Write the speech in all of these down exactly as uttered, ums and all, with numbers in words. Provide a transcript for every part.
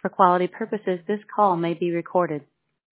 For quality purposes, this call may be recorded.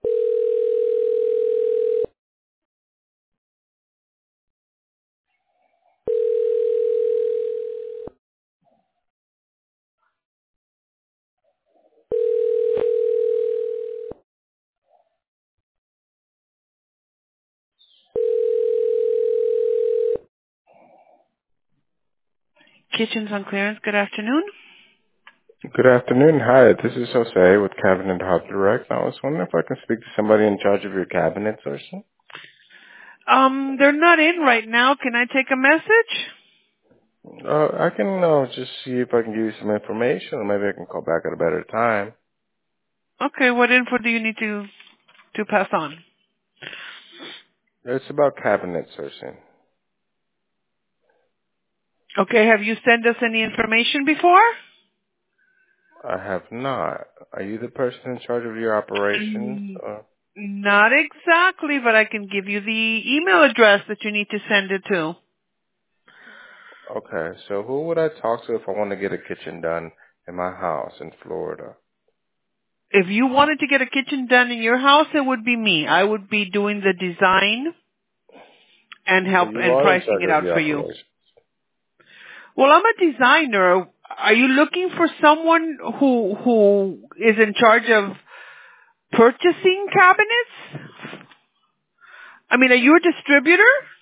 Kitchens on Clearance, good afternoon. Good afternoon. Hi, this is Jose with Cabinet Hub Direct. I was wondering if I can speak to somebody in charge of your cabinets or something. Um, they're not in right now. Can I take a message? Uh, I can uh, just see if I can give you some information, or maybe I can call back at a better time. Okay, what info do you need to to pass on? It's about cabinet searching. Okay, have you sent us any information before? I have not. Are you the person in charge of your operations? Mm, Uh, Not exactly, but I can give you the email address that you need to send it to. okay, so who would I talk to if I want to get a kitchen done in my house in Florida? If you wanted to get a kitchen done in your house, it would be me. I would be doing the design and So help you and are in pricing charge it of out the for you. operation. Well, I'm a designer. Are you looking for someone who who is in charge of purchasing cabinets? I mean, are you a distributor?